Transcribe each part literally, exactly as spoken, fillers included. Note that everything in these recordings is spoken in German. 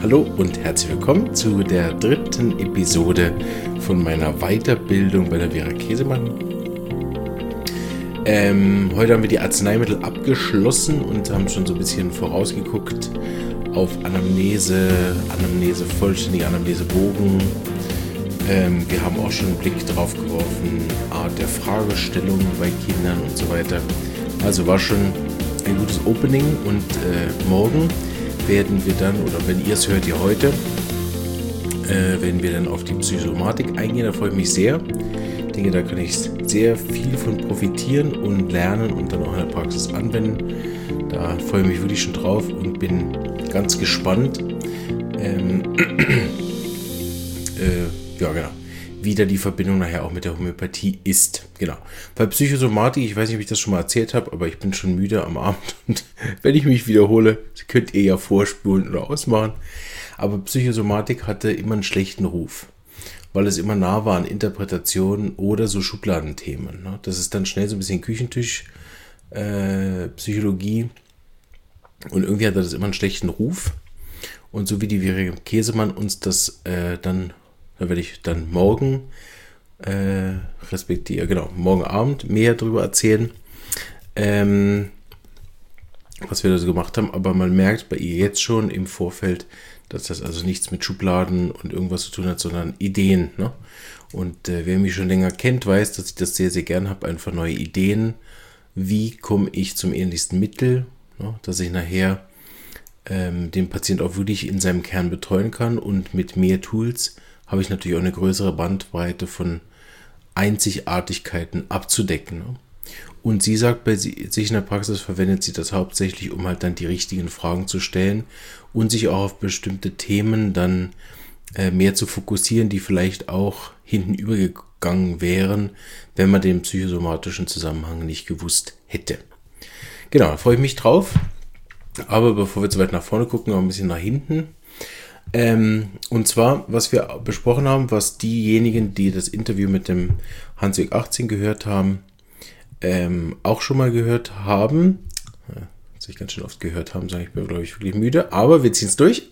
Hallo und herzlich willkommen zu der dritten Episode von meiner Weiterbildung bei der Vera Käsemann. Ähm, heute haben wir die Arzneimittel abgeschlossen und haben schon so ein bisschen vorausgeguckt auf Anamnese, Anamnese, vollständige Anamnesebogen. Ähm, wir haben auch schon einen Blick drauf geworfen, Art der Fragestellung bei Kindern und so weiter. Also war schon ein gutes Opening und äh, morgen werden wir dann, oder wenn ihr es hört, ihr heute, äh, werden wir dann auf die Psychosomatik eingehen. Da freue ich mich sehr. Ich denke, da kann ich sehr viel von profitieren und lernen und dann auch in der Praxis anwenden. Da freue ich mich wirklich schon drauf und bin ganz gespannt. Ähm, äh, ja, genau. Wie da die Verbindung nachher auch mit der Homöopathie ist. Genau. Bei Psychosomatik, ich weiß nicht, ob ich das schon mal erzählt habe, aber ich bin schon müde am Abend und wenn ich mich wiederhole, könnt ihr ja vorspulen oder ausmachen. Aber Psychosomatik hatte immer einen schlechten Ruf, weil es immer nah war an Interpretationen oder so Schubladenthemen. Ne? Das ist dann schnell so ein bisschen Küchentisch, äh, Psychologie und irgendwie hatte das immer einen schlechten Ruf. Und so wie die Vera Käsemann uns das äh, dann Da werde ich dann morgen, äh, respektive, genau, morgen Abend mehr darüber erzählen, ähm, was wir da so gemacht haben. Aber man merkt bei ihr jetzt schon im Vorfeld, dass das also nichts mit Schubladen und irgendwas zu tun hat, sondern Ideen. Ne? Und äh, wer mich schon länger kennt, weiß, dass ich das sehr, sehr gern habe, einfach neue Ideen. Wie komme ich zum ähnlichsten Mittel, ne? Dass ich nachher ähm, den Patient auch wirklich in seinem Kern betreuen kann und mit mehr Tools habe ich natürlich auch eine größere Bandbreite von Einzigartigkeiten abzudecken. Und sie sagt, bei sich in der Praxis verwendet sie das hauptsächlich, um halt dann die richtigen Fragen zu stellen und sich auch auf bestimmte Themen dann äh, mehr zu fokussieren, die vielleicht auch hinten übergegangen wären, wenn man den psychosomatischen Zusammenhang nicht gewusst hätte. Genau, da freue ich mich drauf. Aber bevor wir zu weit nach vorne gucken, noch ein bisschen nach hinten. Ähm, und zwar, was wir besprochen haben, was diejenigen, die das Interview mit dem Hansweg achtzehn gehört haben, ähm, auch schon mal gehört haben. Ja, was ich ganz schön oft gehört haben, sage ich mir, glaube ich, wirklich müde, aber wir ziehen es durch.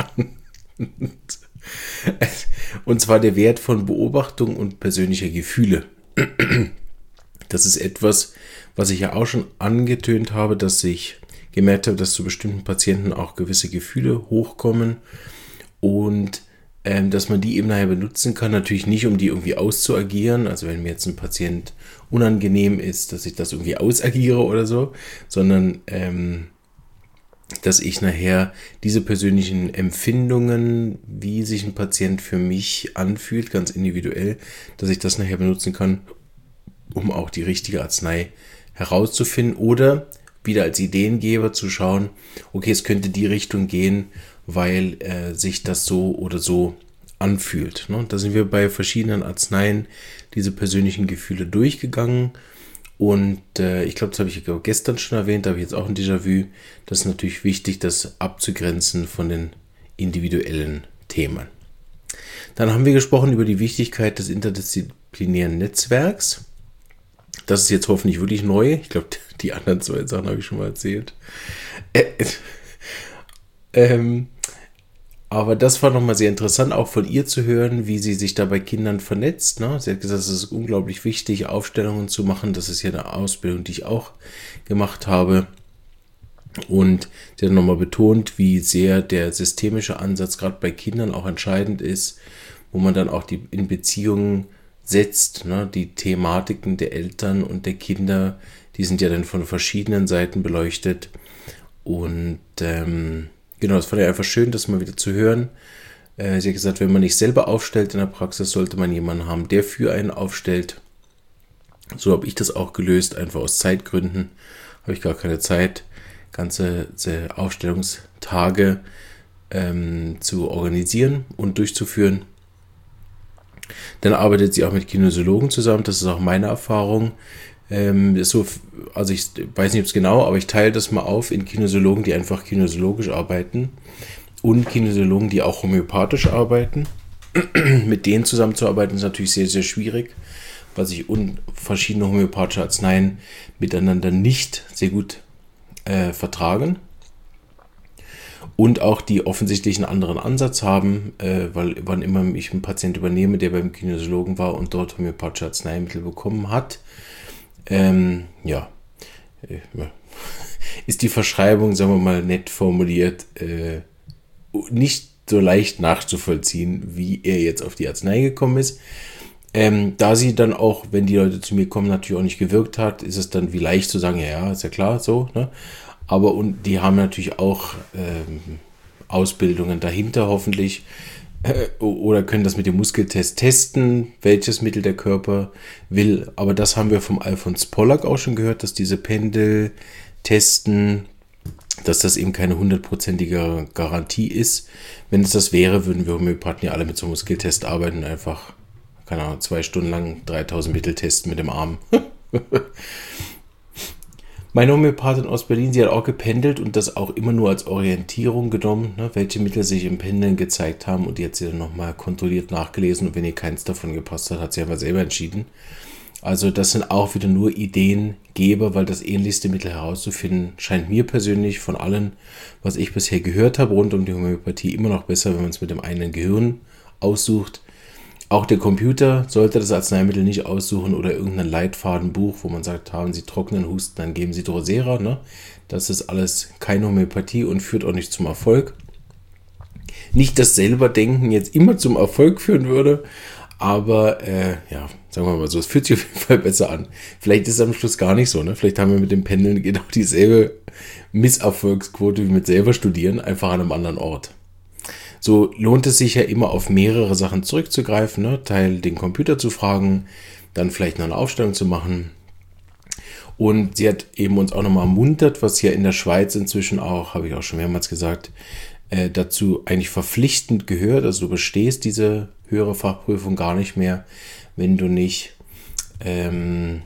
Und zwar der Wert von Beobachtung und persönlicher Gefühle. Das ist etwas, was ich ja auch schon angetönt habe, dass ich gemerkt habe, dass zu bestimmten Patienten auch gewisse Gefühle hochkommen. Und ähm, dass man die eben nachher benutzen kann, natürlich nicht, um die irgendwie auszuagieren, also wenn mir jetzt ein Patient unangenehm ist, dass ich das irgendwie ausagiere oder so, sondern ähm, dass ich nachher diese persönlichen Empfindungen, wie sich ein Patient für mich anfühlt, ganz individuell, dass ich das nachher benutzen kann, um auch die richtige Arznei herauszufinden oder wieder als Ideengeber zu schauen, okay, es könnte die Richtung gehen, weil äh, sich das so oder so anfühlt. Ne? Da sind wir bei verschiedenen Arzneien diese persönlichen Gefühle durchgegangen und äh, ich glaube, das habe ich gestern schon erwähnt, da habe ich jetzt auch ein Déjà-vu. Das ist natürlich wichtig, das abzugrenzen von den individuellen Themen. Dann haben wir gesprochen über die Wichtigkeit des interdisziplinären Netzwerks. Das ist jetzt hoffentlich wirklich neu. Ich glaube, die anderen zwei Sachen habe ich schon mal erzählt. Äh, ähm, aber das war nochmal sehr interessant, auch von ihr zu hören, wie sie sich da bei Kindern vernetzt. Ne? Sie hat gesagt, es ist unglaublich wichtig, Aufstellungen zu machen. Das ist ja eine Ausbildung, die ich auch gemacht habe. Und sie hat nochmal betont, wie sehr der systemische Ansatz gerade bei Kindern auch entscheidend ist, wo man dann auch die in Beziehungen setzt. Ne? Die Thematiken der Eltern und der Kinder, die sind ja dann von verschiedenen Seiten beleuchtet. Und ähm, genau, das fand ich einfach schön, das mal wieder zu hören. Äh, sie hat gesagt, wenn man nicht selber aufstellt in der Praxis, sollte man jemanden haben, der für einen aufstellt. So habe ich das auch gelöst, einfach aus Zeitgründen. Habe ich gar keine Zeit, ganze Aufstellungstage ähm, zu organisieren und durchzuführen. Dann arbeitet sie auch mit Kinesiologen zusammen, das ist auch meine Erfahrung. Ähm, ist so, also ich weiß nicht, ob es genau, aber ich teile das mal auf in Kinesiologen, die einfach kinesiologisch arbeiten und Kinesiologen, die auch homöopathisch arbeiten. Mit denen zusammenzuarbeiten ist natürlich sehr, sehr schwierig, weil sich un- verschiedene homöopathische Arzneien miteinander nicht sehr gut äh, vertragen. und auch die offensichtlich einen anderen Ansatz haben, äh, weil wann immer ich einen Patient übernehme, der beim Kinesiologen war und dort homöopathische Arzneimittel bekommen hat, ähm, ja, äh, ist die Verschreibung, sagen wir mal nett formuliert, äh, nicht so leicht nachzuvollziehen, wie er jetzt auf die Arznei gekommen ist. Ähm, da sie dann auch, wenn die Leute zu mir kommen, natürlich auch nicht gewirkt hat, ist es dann wie leicht zu sagen, ja, ja, ist ja klar, so, ne? Aber und die haben natürlich auch ähm, Ausbildungen dahinter hoffentlich äh, oder können das mit dem Muskeltest testen, welches Mittel der Körper will. Aber das haben wir vom Alfons Pollack auch schon gehört, dass diese Pendel testen, dass das eben keine hundertprozentige Garantie ist. Wenn es das wäre, würden wir Homöopathen ja alle mit so einem Muskeltest arbeiten und einfach, keine Ahnung, zwei Stunden lang dreitausend Mittel testen mit dem Arm. Meine Homöopathin aus Berlin, sie hat auch gependelt und das auch immer nur als Orientierung genommen, ne, welche Mittel sich im Pendeln gezeigt haben, und die hat sie dann nochmal kontrolliert nachgelesen und wenn ihr keins davon gepasst hat, hat sie einfach selber entschieden. Also das sind auch wieder nur Ideengeber, weil das ähnlichste Mittel herauszufinden scheint mir persönlich von allen, was ich bisher gehört habe, rund um die Homöopathie immer noch besser, wenn man es mit dem eigenen Gehirn aussucht. Auch der Computer sollte das Arzneimittel nicht aussuchen oder irgendein Leitfadenbuch, wo man sagt, haben Sie trockenen Husten, dann geben Sie Drosera. Ne? Das ist alles keine Homöopathie und führt auch nicht zum Erfolg. Nicht, dass selber Denken jetzt immer zum Erfolg führen würde, aber äh, ja, sagen wir mal so, es fühlt sich auf jeden Fall besser an. Vielleicht ist es am Schluss gar nicht so. Ne? Vielleicht haben wir mit dem Pendeln genau dieselbe Misserfolgsquote wie mit selber studieren, einfach an einem anderen Ort. So lohnt es sich ja immer auf mehrere Sachen zurückzugreifen, ne? Teil den Computer zu fragen, dann vielleicht noch eine Aufstellung zu machen. Und sie hat eben uns auch nochmal ermuntert, was ja in der Schweiz inzwischen auch, habe ich auch schon mehrmals gesagt, äh, dazu eigentlich verpflichtend gehört. Also du bestehst diese höhere Fachprüfung gar nicht mehr, wenn du nicht ähm,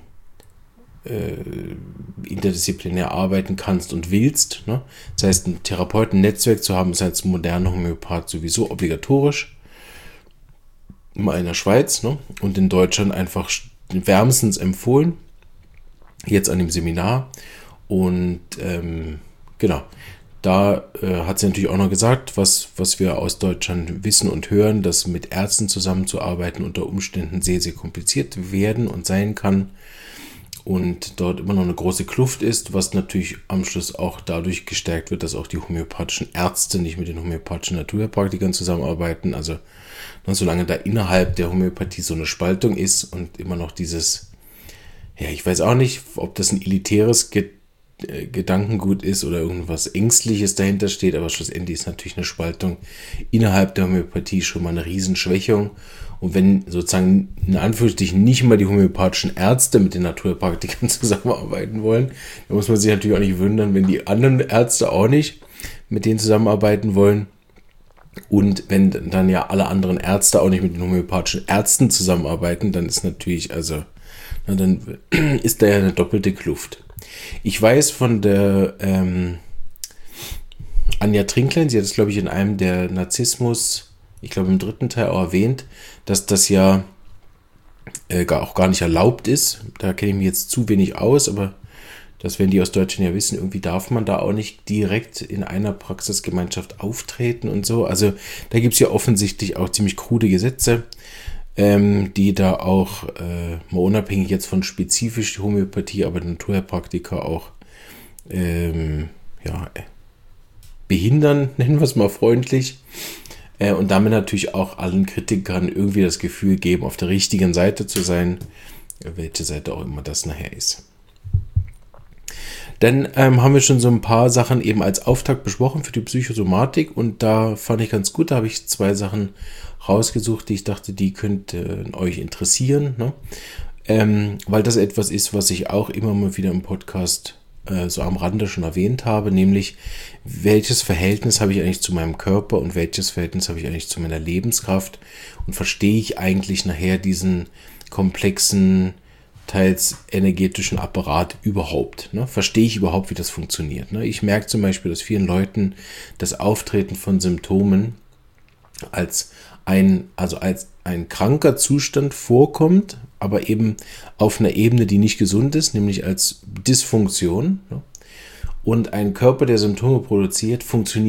interdisziplinär arbeiten kannst und willst. Ne? Das heißt, ein Therapeutennetzwerk zu haben, ist als moderner Homöopath sowieso obligatorisch. Immer in der Schweiz, ne? Und in Deutschland einfach wärmstens empfohlen. Jetzt an dem Seminar. Und ähm, genau, da äh, hat sie natürlich auch noch gesagt, was, was wir aus Deutschland wissen und hören, dass mit Ärzten zusammenzuarbeiten unter Umständen sehr, sehr kompliziert werden und sein kann. Und dort immer noch eine große Kluft ist, was natürlich am Schluss auch dadurch gestärkt wird, dass auch die homöopathischen Ärzte nicht mit den homöopathischen Naturheilpraktikern zusammenarbeiten. Also na, solange da innerhalb der Homöopathie so eine Spaltung ist und immer noch dieses, ja, ich weiß auch nicht, ob das ein elitäres Ge- äh, Gedankengut ist oder irgendwas Ängstliches dahinter steht, aber schlussendlich ist natürlich eine Spaltung innerhalb der Homöopathie schon mal eine Riesenschwächung. Und wenn sozusagen in Anführungsstrichen nicht mal die homöopathischen Ärzte mit den Naturheilpraktikern zusammenarbeiten wollen, dann muss man sich natürlich auch nicht wundern, wenn die anderen Ärzte auch nicht mit denen zusammenarbeiten wollen. Und wenn dann ja alle anderen Ärzte auch nicht mit den homöopathischen Ärzten zusammenarbeiten, dann ist natürlich, also, na, dann ist da ja eine doppelte Kluft. Ich weiß von der ähm, Anja Trinklein, sie hat es, glaube ich, in einem der Narzissmus, ich glaube im dritten Teil auch erwähnt, dass das ja äh, gar, auch gar nicht erlaubt ist. Da kenne ich mich jetzt zu wenig aus, aber das werden die aus Deutschland ja wissen, irgendwie darf man da auch nicht direkt in einer Praxisgemeinschaft auftreten und so. Also da gibt es ja offensichtlich auch ziemlich krude Gesetze, ähm, die da auch äh, mal unabhängig jetzt von spezifischer Homöopathie, aber Naturheilpraktiker auch ähm, ja, behindern, nennen wir es mal freundlich. Und damit natürlich auch allen Kritikern irgendwie das Gefühl geben, auf der richtigen Seite zu sein, welche Seite auch immer das nachher ist. Dann ähm, haben wir schon so ein paar Sachen eben als Auftakt besprochen für die Psychosomatik und da fand ich ganz gut, da habe ich zwei Sachen rausgesucht, die ich dachte, die könnten euch interessieren, ne? ähm, weil das etwas ist, was ich auch immer mal wieder im Podcast so am Rande schon erwähnt habe, nämlich welches Verhältnis habe ich eigentlich zu meinem Körper und welches Verhältnis habe ich eigentlich zu meiner Lebenskraft und verstehe ich eigentlich nachher diesen komplexen, teils energetischen Apparat überhaupt? Ne? Verstehe ich überhaupt, wie das funktioniert? Ne? Ich merke zum Beispiel, dass vielen Leuten das Auftreten von Symptomen als ein, also als ein kranker Zustand vorkommt, aber eben auf einer Ebene, die nicht gesund ist, nämlich als Dysfunktion. Ne? Und ein Körper, der Symptome produziert, funktioniert.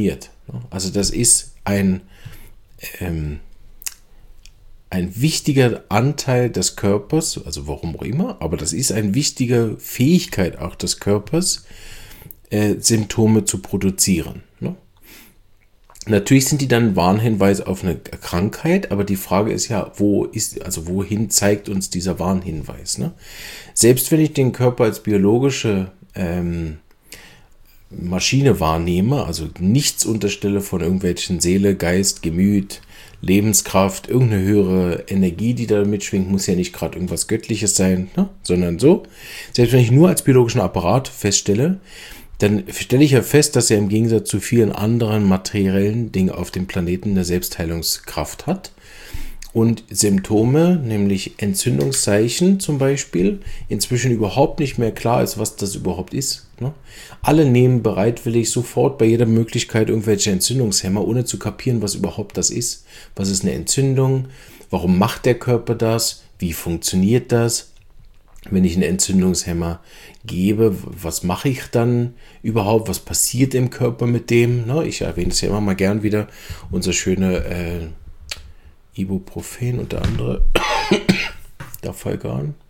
Also das ist ein, ähm, ein wichtiger Anteil des Körpers, also warum auch immer, aber das ist eine wichtige Fähigkeit auch des Körpers, äh, Symptome zu produzieren. Ne? Natürlich sind die dann Warnhinweise auf eine Krankheit, aber die Frage ist ja, wo ist, also wohin zeigt uns dieser Warnhinweis? Ne? Selbst wenn ich den Körper als biologische ähm, Maschine wahrnehme, also nichts unterstelle von irgendwelchen Seele, Geist, Gemüt, Lebenskraft, irgendeine höhere Energie, die da mitschwingt, muss ja nicht gerade irgendwas Göttliches sein, ne? Sondern so. Selbst wenn ich nur als biologischen Apparat feststelle, dann stelle ich ja fest, dass er im Gegensatz zu vielen anderen materiellen Dingen auf dem Planeten eine Selbstheilungskraft hat. Und Symptome, nämlich Entzündungszeichen zum Beispiel, inzwischen überhaupt nicht mehr klar ist, was das überhaupt ist. Ne? Alle nehmen bereitwillig sofort bei jeder Möglichkeit irgendwelche Entzündungshemmer, ohne zu kapieren, was überhaupt das ist. Was ist eine Entzündung? Warum macht der Körper das? Wie funktioniert das? Wenn ich einen Entzündungshemmer gebe, was mache ich dann überhaupt? Was passiert im Körper mit dem? Ne? Ich erwähne es ja immer mal gern wieder, unser schöne äh, Ibuprofen und der andere Dafalgan.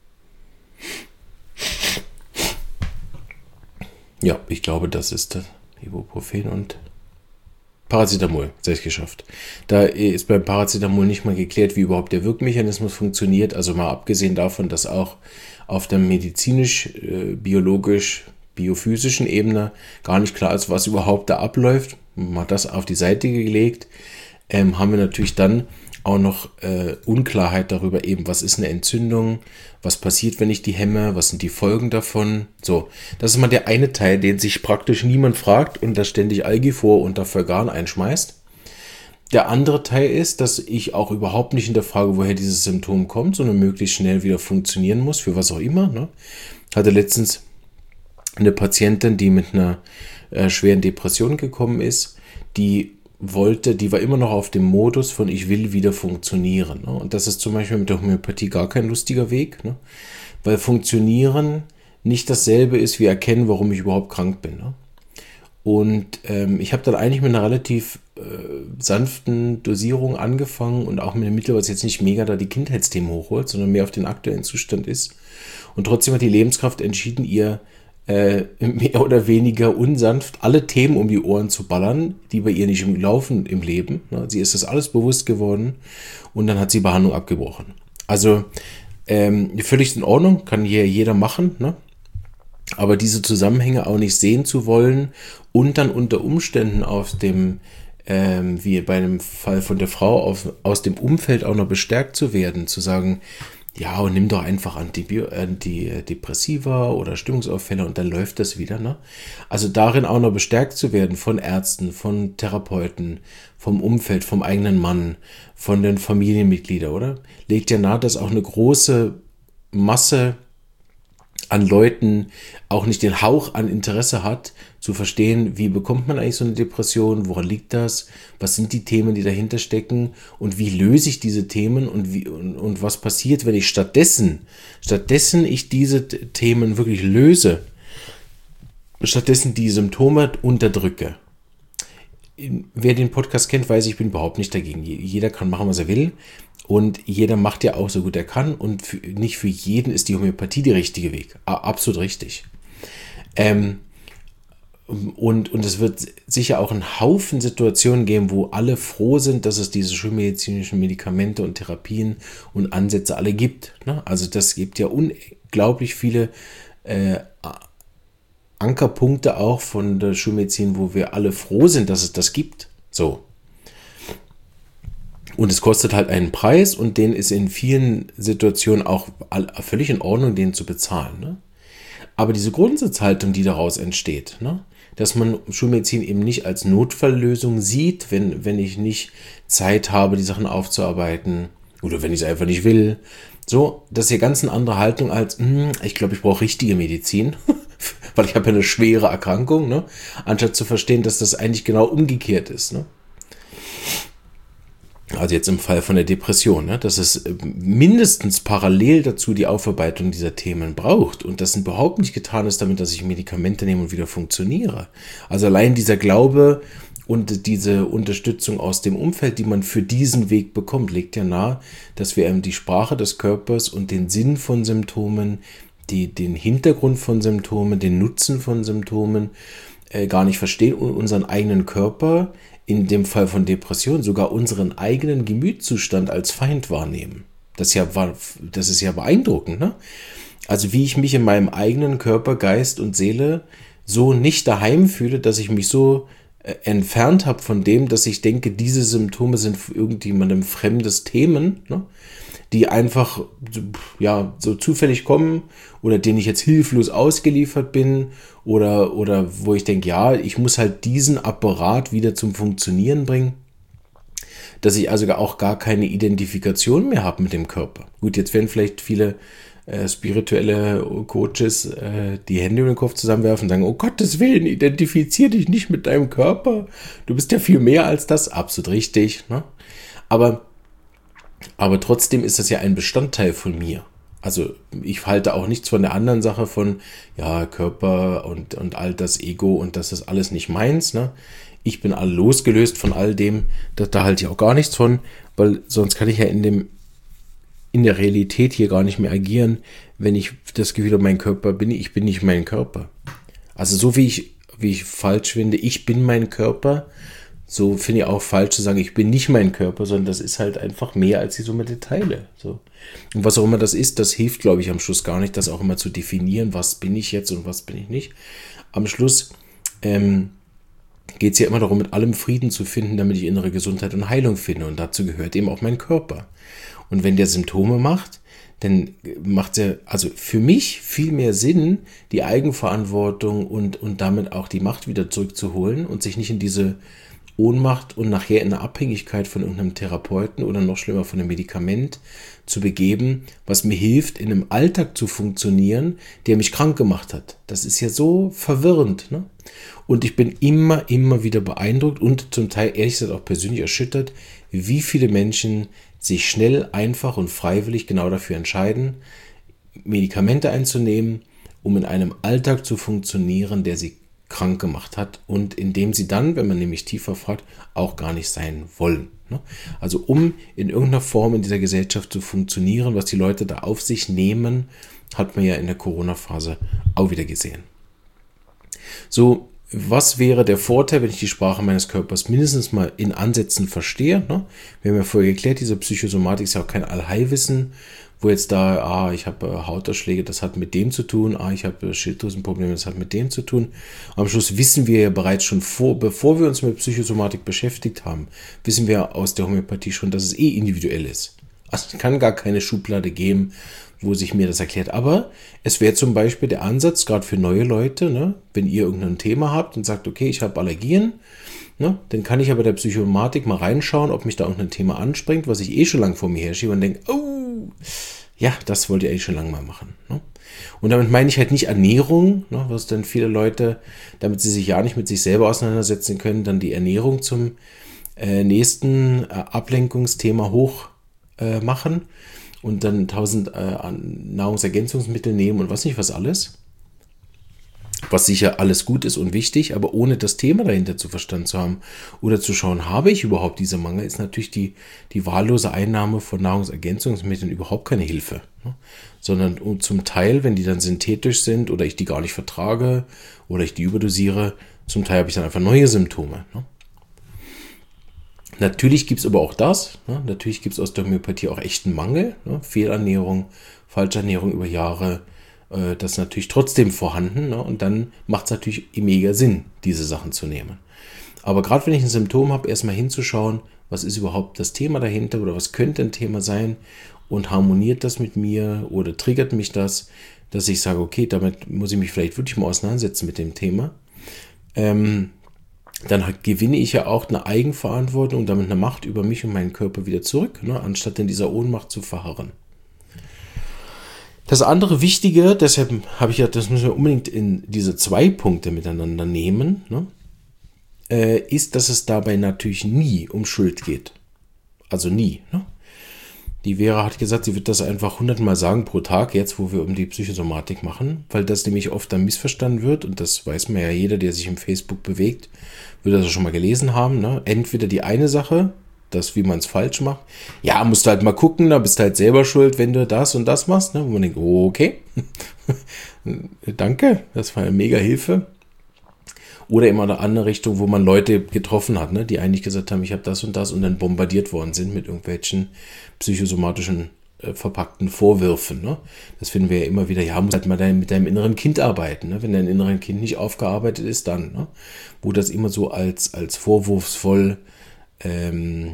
Ja, ich glaube, das ist das Ibuprofen und Paracetamol, das ist geschafft. Da ist beim Paracetamol nicht mal geklärt, wie überhaupt der Wirkmechanismus funktioniert. Also mal abgesehen davon, dass auch auf der medizinisch, äh, biologisch, biophysischen Ebene gar nicht klar ist, was überhaupt da abläuft. Mal das auf die Seite gelegt, ähm, haben wir natürlich dann auch noch äh, Unklarheit darüber eben, was ist eine Entzündung, was passiert, wenn ich die hemme, was sind die Folgen davon. So, das ist mal der eine Teil, den sich praktisch niemand fragt und da ständig Algifor und Dafalgan einschmeißt. Der andere Teil ist, dass ich auch überhaupt nicht hinterfrage, woher dieses Symptom kommt, sondern möglichst schnell wieder funktionieren muss, für was auch immer. Ne? Hatte letztens eine Patientin, die mit einer äh, schweren Depression gekommen ist, die wollte, die war immer noch auf dem Modus von ich will wieder funktionieren. Ne? Und das ist zum Beispiel mit der Homöopathie gar kein lustiger Weg, ne? Weil funktionieren nicht dasselbe ist wie erkennen, warum ich überhaupt krank bin. Ne? Und ähm, ich habe dann eigentlich mit einer relativ äh, sanften Dosierung angefangen und auch mit einem Mittel, was jetzt nicht mega da die Kindheitsthemen hochholt, sondern mehr auf den aktuellen Zustand ist. Und trotzdem hat die Lebenskraft entschieden, ihr mehr oder weniger unsanft alle Themen um die Ohren zu ballern, die bei ihr nicht im Laufen im Leben. Sie ist das alles bewusst geworden und dann hat sie Behandlung abgebrochen. Also ähm, völlig in Ordnung, kann hier jeder machen, ne? Aber diese Zusammenhänge auch nicht sehen zu wollen und dann unter Umständen aus dem, ähm, wie bei einem Fall von der Frau, auf, aus dem Umfeld auch noch bestärkt zu werden, zu sagen, ja, und nimm doch einfach Antibio- Antidepressiva oder Stimmungsauffälle und dann läuft das wieder. Ne? Also darin auch noch bestärkt zu werden von Ärzten, von Therapeuten, vom Umfeld, vom eigenen Mann, von den Familienmitgliedern, oder? Legt ja nahe, dass auch eine große Masse an Leuten auch nicht den Hauch an Interesse hat, zu verstehen, wie bekommt man eigentlich so eine Depression, woran liegt das, was sind die Themen, die dahinter stecken und wie löse ich diese Themen und, wie, und, und was passiert, wenn ich stattdessen, stattdessen ich diese Themen wirklich löse, stattdessen die Symptome unterdrücke. Wer den Podcast kennt, weiß, ich bin überhaupt nicht dagegen. Jeder kann machen, was er will. Und jeder macht ja auch so gut er kann. Und für, nicht für jeden ist die Homöopathie der richtige Weg. Absolut richtig. Ähm, und, und es wird sicher auch einen Haufen Situationen geben, wo alle froh sind, dass es diese schulmedizinischen Medikamente und Therapien und Ansätze alle gibt. Ne? Also das gibt ja unglaublich viele äh, Ankerpunkte auch von der Schulmedizin, wo wir alle froh sind, dass es das gibt. So. Und es kostet halt einen Preis und den ist in vielen Situationen auch völlig in Ordnung, den zu bezahlen. Ne? Aber diese Grundsatzhaltung, die daraus entsteht, ne? Dass man Schulmedizin eben nicht als Notfalllösung sieht, wenn, wenn ich nicht Zeit habe, die Sachen aufzuarbeiten oder wenn ich es einfach nicht will. So, das ist hier ganz eine andere Haltung als, hm, ich glaube, ich brauche richtige Medizin, weil ich habe ja eine schwere Erkrankung, ne? Anstatt zu verstehen, dass das eigentlich genau umgekehrt ist. Ne? Also jetzt im Fall von der Depression, ne, dass es mindestens parallel dazu die Aufarbeitung dieser Themen braucht und das überhaupt nicht getan ist damit, dass ich Medikamente nehme und wieder funktioniere. Also allein dieser Glaube, Und diese Unterstützung aus dem Umfeld, die man für diesen Weg bekommt, legt ja nahe, dass wir eben die Sprache des Körpers und den Sinn von Symptomen, die, den Hintergrund von Symptomen, den Nutzen von Symptomen äh, gar nicht verstehen und unseren eigenen Körper, in dem Fall von Depression, sogar unseren eigenen Gemütszustand als Feind wahrnehmen. Das ist ja, das ist ja beeindruckend, ne? Also wie ich mich in meinem eigenen Körper, Geist und Seele so nicht daheim fühle, dass ich mich so entfernt habe von dem, dass ich denke, diese Symptome sind für irgendjemandem fremdes Themen, ne, die einfach ja so zufällig kommen oder denen ich jetzt hilflos ausgeliefert bin oder, oder wo ich denke, ja, ich muss halt diesen Apparat wieder zum Funktionieren bringen, dass ich also auch gar keine Identifikation mehr habe mit dem Körper. Gut, jetzt werden vielleicht viele Äh, spirituelle Coaches äh, die Hände über den Kopf zusammenwerfen und sagen, oh Gottes Willen, identifizier dich nicht mit deinem Körper. Du bist ja viel mehr als das. Absolut richtig. Ne? Aber, aber trotzdem ist das ja ein Bestandteil von mir. Also ich halte auch nichts von der anderen Sache von, ja, Körper und, und all das Ego und das ist alles nicht meins. Ne? Ich bin all losgelöst von all dem. Da, da halte ich auch gar nichts von, weil sonst kann ich ja in dem in der Realität hier gar nicht mehr agieren, wenn ich das Gefühl habe, mein Körper bin ich, ich bin nicht mein Körper. Also so wie ich, wie ich falsch finde, ich bin mein Körper, so finde ich auch falsch zu sagen, ich bin nicht mein Körper, sondern das ist halt einfach mehr als die Summe der Teile. So. Und was auch immer das ist, das hilft, glaube ich, am Schluss gar nicht, das auch immer zu definieren, was bin ich jetzt und was bin ich nicht. Am Schluss ähm, geht es ja immer darum, mit allem Frieden zu finden, damit ich innere Gesundheit und Heilung finde. Und dazu gehört eben auch mein Körper. Und wenn der Symptome macht, dann macht es ja, also für mich viel mehr Sinn, die Eigenverantwortung und, und damit auch die Macht wieder zurückzuholen und sich nicht in diese Ohnmacht und nachher in eine Abhängigkeit von irgendeinem Therapeuten oder noch schlimmer von einem Medikament zu begeben, was mir hilft, in einem Alltag zu funktionieren, der mich krank gemacht hat. Das ist ja so verwirrend, ne? Und ich bin immer, immer wieder beeindruckt und zum Teil ehrlich gesagt auch persönlich erschüttert, wie viele Menschen sich schnell, einfach und freiwillig genau dafür entscheiden, Medikamente einzunehmen, um in einem Alltag zu funktionieren, der sie krank gemacht hat und in dem sie dann, wenn man nämlich tiefer fragt, auch gar nicht sein wollen. Also um in irgendeiner Form in dieser Gesellschaft zu funktionieren, was die Leute da auf sich nehmen, hat man ja in der Corona-Phase auch wieder gesehen. So, was wäre der Vorteil, wenn ich die Sprache meines Körpers mindestens mal in Ansätzen verstehe? Ne? Wir haben ja vorher geklärt, diese Psychosomatik ist ja auch kein Allheilwissen, wo jetzt da, ah, ich habe äh, Hautausschläge, das hat mit dem zu tun, ah, ich habe äh, Schilddrüsenprobleme, das hat mit dem zu tun. Am Schluss wissen wir ja bereits schon vor, bevor wir uns mit Psychosomatik beschäftigt haben, wissen wir aus der Homöopathie schon, dass es eh individuell ist. Also es kann gar keine Schublade geben, wo sich mir das erklärt. Aber es wäre zum Beispiel der Ansatz, gerade für neue Leute, ne, wenn ihr irgendein Thema habt und sagt, okay, ich habe Allergien, ne, dann kann ich aber der Psychosomatik mal reinschauen, ob mich da irgendein Thema anspringt, was ich eh schon lange vor mir herschiebe und denke, oh, ja, das wollt ihr eh schon lange mal machen. Ne? Und damit meine ich halt nicht Ernährung, ne, was dann viele Leute, damit sie sich ja nicht mit sich selber auseinandersetzen können, dann die Ernährung zum äh, nächsten äh, Ablenkungsthema hoch äh, machen und dann tausend äh, Nahrungsergänzungsmittel nehmen und was nicht was alles. Was sicher alles gut ist und wichtig, aber ohne das Thema dahinter zu verstanden zu haben oder zu schauen, habe ich überhaupt diese Mangel, ist natürlich die, die wahllose Einnahme von Nahrungsergänzungsmitteln überhaupt keine Hilfe. Ne? Sondern zum Teil, wenn die dann synthetisch sind oder ich die gar nicht vertrage oder ich die überdosiere, zum Teil habe ich dann einfach neue Symptome. Ne? Natürlich gibt es aber auch das, ne? Natürlich gibt es aus der Homöopathie auch echten Mangel, ne? Fehlernährung, Falschernährung über Jahre, äh, das ist natürlich trotzdem vorhanden, ne? Und dann macht es natürlich mega Sinn, diese Sachen zu nehmen. Aber gerade wenn ich ein Symptom habe, erstmal hinzuschauen, was ist überhaupt das Thema dahinter oder was könnte ein Thema sein und harmoniert das mit mir oder triggert mich das, dass ich sage, okay, damit muss ich mich vielleicht wirklich mal auseinandersetzen mit dem Thema. Ähm, dann gewinne ich ja auch eine Eigenverantwortung und damit eine Macht über mich und meinen Körper wieder zurück, ne, anstatt in dieser Ohnmacht zu verharren. Das andere Wichtige, deshalb habe ich ja, das müssen wir unbedingt in diese zwei Punkte miteinander nehmen, ne, äh, ist, dass es dabei natürlich nie um Schuld geht. Also nie. Ne? Die Vera hat gesagt, sie wird das einfach hundertmal sagen pro Tag, jetzt wo wir um die Psychosomatik machen, weil das nämlich oft dann missverstanden wird und das weiß man ja jeder, der sich im Facebook bewegt, wird das schon mal gelesen haben. Ne? Entweder die eine Sache, das, wie man es falsch macht. Ja, musst du halt mal gucken, da bist du halt selber schuld, wenn du das und das machst. Ne? Wo man denkt, oh, okay, danke, das war eine mega Hilfe. Oder immer eine andere Richtung, wo man Leute getroffen hat, ne? die eigentlich gesagt haben, ich habe das und das und dann bombardiert worden sind mit irgendwelchen psychosomatischen äh, verpackten Vorwürfen. Ne? Das finden wir ja immer wieder, ja, muss halt mal dein, mit deinem inneren Kind arbeiten. Ne? Wenn dein inneren Kind nicht aufgearbeitet ist, dann. Ne? Wo das immer so als, als vorwurfsvoll ähm,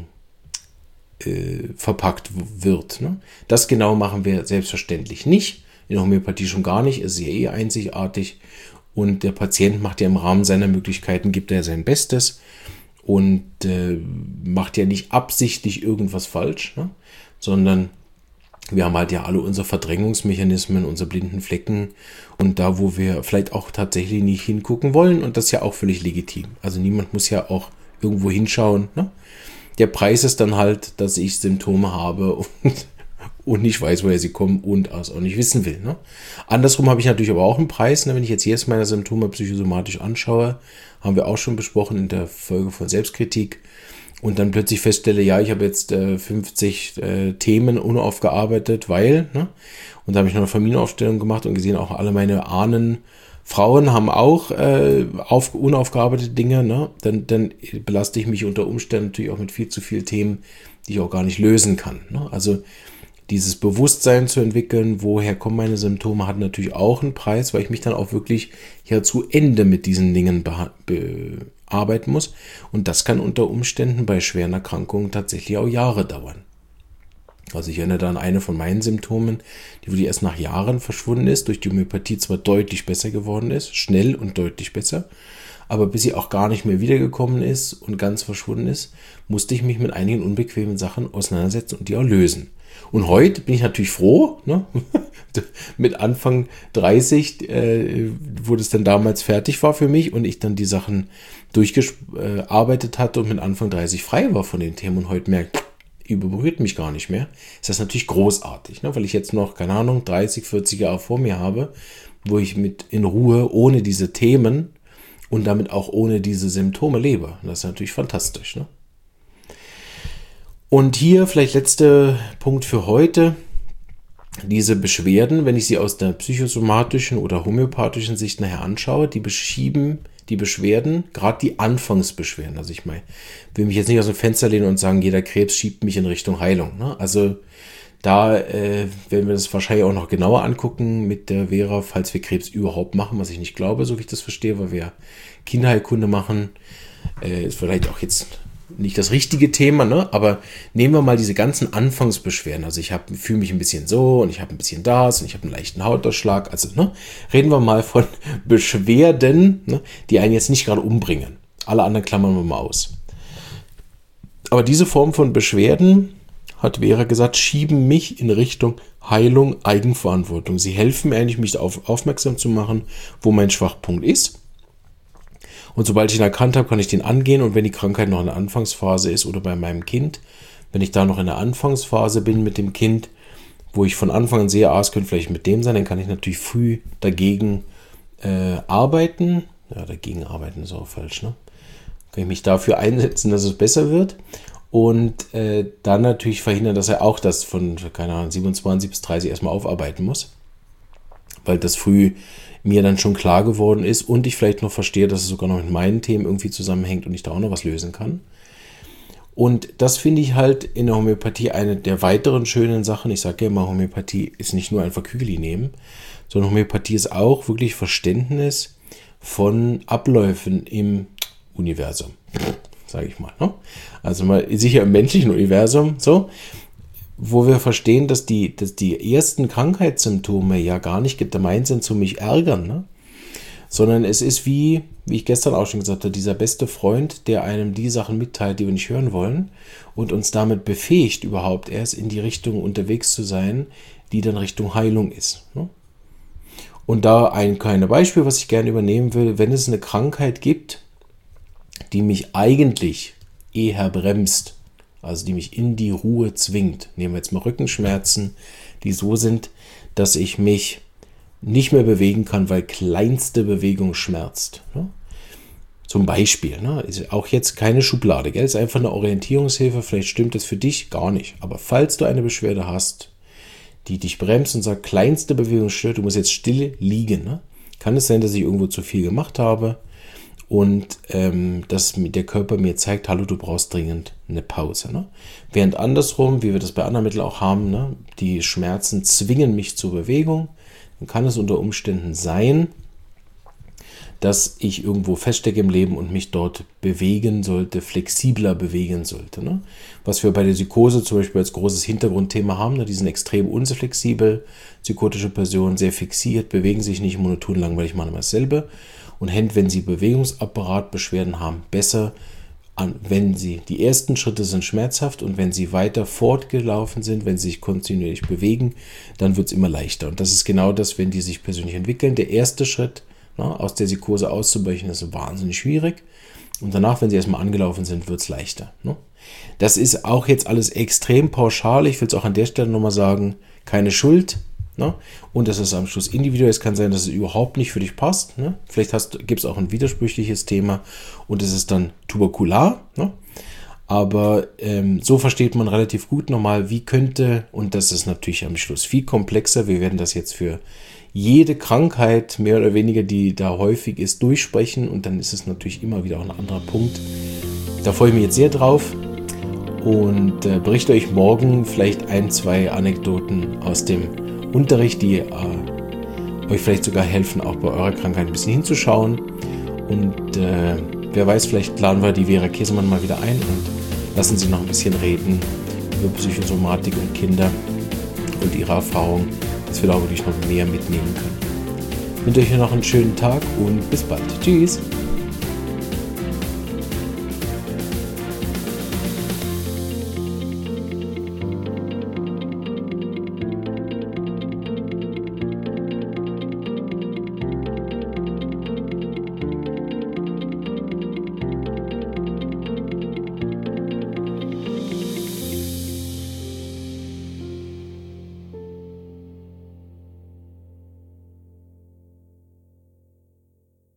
äh, verpackt wird. Ne? Das genau machen wir selbstverständlich nicht. In der Homöopathie schon gar nicht. Es ist ja eh einzigartig. Und der Patient macht ja im Rahmen seiner Möglichkeiten, gibt er sein Bestes und äh, macht ja nicht absichtlich irgendwas falsch, ne? Sondern wir haben halt ja alle unsere Verdrängungsmechanismen, unsere blinden Flecken und da, wo wir vielleicht auch tatsächlich nicht hingucken wollen und das ist ja auch völlig legitim. Also niemand muss ja auch irgendwo hinschauen. Ne? Der Preis ist dann halt, dass ich Symptome habe und und nicht weiß, woher sie kommen und es auch nicht wissen will. Ne? Andersrum habe ich natürlich aber auch einen Preis. Ne? Wenn ich jetzt jedes meiner Symptome psychosomatisch anschaue, haben wir auch schon besprochen in der Folge von Selbstkritik und dann plötzlich feststelle, ja, ich habe jetzt äh, fünfzig äh, Themen unaufgearbeitet, weil, ne? Und da habe ich noch eine Familienaufstellung gemacht und gesehen, auch alle meine Ahnen, Frauen haben auch äh, auf, unaufgearbeitete Dinge, ne? Dann, dann belaste ich mich unter Umständen natürlich auch mit viel zu vielen Themen, die ich auch gar nicht lösen kann. Ne? Also dieses Bewusstsein zu entwickeln, woher kommen meine Symptome, hat natürlich auch einen Preis, weil ich mich dann auch wirklich ja zu Ende mit diesen Dingen bearbeiten muss. Und das kann unter Umständen bei schweren Erkrankungen tatsächlich auch Jahre dauern. Also ich erinnere da an eine von meinen Symptomen, die wirklich erst nach Jahren verschwunden ist, durch die Homöopathie zwar deutlich besser geworden ist, schnell und deutlich besser, aber bis sie auch gar nicht mehr wiedergekommen ist und ganz verschwunden ist, musste ich mich mit einigen unbequemen Sachen auseinandersetzen und die auch lösen. Und heute bin ich natürlich froh, ne? Mit Anfang dreißig, äh, wo das dann damals fertig war für mich und ich dann die Sachen durchgearbeitet hatte und mit Anfang dreißig frei war von den Themen und heute merkt, überberührt mich gar nicht mehr, ist das natürlich großartig, ne? Weil ich jetzt noch, keine Ahnung, dreißig, vierzig Jahre vor mir habe, wo ich mit in Ruhe ohne diese Themen und damit auch ohne diese Symptome lebe. Und das ist natürlich fantastisch, ne? Und hier vielleicht letzter Punkt für heute. Diese Beschwerden, wenn ich sie aus der psychosomatischen oder homöopathischen Sicht nachher anschaue, die beschieben die Beschwerden, gerade die Anfangsbeschwerden. Also ich meine, will mich jetzt nicht aus dem Fenster lehnen und sagen, jeder Krebs schiebt mich in Richtung Heilung. Ne? Also da äh, werden wir das wahrscheinlich auch noch genauer angucken mit der Vera, falls wir Krebs überhaupt machen, was ich nicht glaube, so wie ich das verstehe, weil wir Kinderheilkunde machen. Äh, ist vielleicht auch jetzt nicht das richtige Thema, ne? Aber nehmen wir mal diese ganzen Anfangsbeschwerden. Also ich fühle mich ein bisschen so und ich habe ein bisschen das und ich habe einen leichten Hautausschlag. Also ne? Reden wir mal von Beschwerden, ne? Die einen jetzt nicht gerade umbringen. Alle anderen klammern wir mal aus. Aber diese Form von Beschwerden, hat Vera gesagt, schieben mich in Richtung Heilung, Eigenverantwortung. Sie helfen mir eigentlich, mich darauf aufmerksam zu machen, wo mein Schwachpunkt ist. Und sobald ich ihn erkannt habe, kann ich den angehen. Und wenn die Krankheit noch in der Anfangsphase ist oder bei meinem Kind, wenn ich da noch in der Anfangsphase bin mit dem Kind, wo ich von Anfang an sehe, ah, es könnte vielleicht mit dem sein, dann kann ich natürlich früh dagegen äh, arbeiten. Ja, dagegen arbeiten ist auch falsch, ne? Kann ich mich dafür einsetzen, dass es besser wird. Und äh, dann natürlich verhindern, dass er auch das von, keine Ahnung, siebenundzwanzig bis dreißig erstmal aufarbeiten muss. Weil das früh mir dann schon klar geworden ist und ich vielleicht noch verstehe, dass es sogar noch mit meinen Themen irgendwie zusammenhängt und ich da auch noch was lösen kann. Und das finde ich halt in der Homöopathie eine der weiteren schönen Sachen. Ich sage ja immer, Homöopathie ist nicht nur einfach Kügeli nehmen, sondern Homöopathie ist auch wirklich Verständnis von Abläufen im Universum, sage ich mal. Ne? Also mal sicher im menschlichen Universum, so, wo wir verstehen, dass die, dass die ersten Krankheitssymptome ja gar nicht gemeint sind, zu mich ärgern, ne? Sondern es ist wie, wie ich gestern auch schon gesagt habe, dieser beste Freund, der einem die Sachen mitteilt, die wir nicht hören wollen und uns damit befähigt, überhaupt erst in die Richtung unterwegs zu sein, die dann Richtung Heilung ist. Ne? Und da ein kleines Beispiel, was ich gerne übernehmen will, wenn es eine Krankheit gibt, die mich eigentlich eher bremst, also die mich in die Ruhe zwingt. Nehmen wir jetzt mal Rückenschmerzen, die so sind, dass ich mich nicht mehr bewegen kann, weil kleinste Bewegung schmerzt. Ne? Zum Beispiel, ne? Ist auch jetzt keine Schublade, gell? Ist einfach eine Orientierungshilfe, vielleicht stimmt das für dich gar nicht. Aber falls du eine Beschwerde hast, die dich bremst und sagt, kleinste Bewegung stört, du musst jetzt still liegen, ne? Kann es sein, dass ich irgendwo zu viel gemacht habe und ähm, dass der Körper mir zeigt, hallo, du brauchst dringend eine Pause. Ne? Während andersrum, wie wir das bei anderen Mitteln auch haben, ne, die Schmerzen zwingen mich zur Bewegung, dann kann es unter Umständen sein, dass ich irgendwo feststecke im Leben und mich dort bewegen sollte, flexibler bewegen sollte. Ne? Was wir bei der Psychose zum Beispiel als großes Hintergrundthema haben, ne? Die sind extrem unflexibel, psychotische Personen, sehr fixiert, bewegen sich nicht monoton, langweilig, machen immer dasselbe und hängt, wenn sie Bewegungsapparatbeschwerden haben, besser an, wenn sie, die ersten Schritte sind schmerzhaft und wenn sie weiter fortgelaufen sind, wenn sie sich kontinuierlich bewegen, dann wird es immer leichter. Und das ist genau das, wenn die sich persönlich entwickeln. Der erste Schritt, na, aus der Psychose auszubrechen, ist wahnsinnig schwierig. Und danach, wenn sie erstmal angelaufen sind, wird es leichter. Ne? Das ist auch jetzt alles extrem pauschal. Ich will es auch an der Stelle nochmal sagen, keine Schuld. Ne? Und das ist am Schluss individuell. Es kann sein, dass es überhaupt nicht für dich passt. Ne? Vielleicht gibt es auch ein widersprüchliches Thema und es ist dann tuberkular. Ne? Aber ähm, so versteht man relativ gut nochmal, wie könnte, und das ist natürlich am Schluss viel komplexer, wir werden das jetzt für jede Krankheit, mehr oder weniger, die da häufig ist, durchsprechen und dann ist es natürlich immer wieder auch ein anderer Punkt. Da freue ich mich jetzt sehr drauf und äh, berichte euch morgen vielleicht ein, zwei Anekdoten aus dem Unterricht, die äh, euch vielleicht sogar helfen, auch bei eurer Krankheit ein bisschen hinzuschauen. Und äh, wer weiß, vielleicht laden wir die Vera Käsemann mal wieder ein und lassen sie noch ein bisschen reden über Psychosomatik und Kinder und ihre Erfahrungen, dass wir da wirklich noch mehr mitnehmen können. Ich wünsche euch noch einen schönen Tag und bis bald. Tschüss!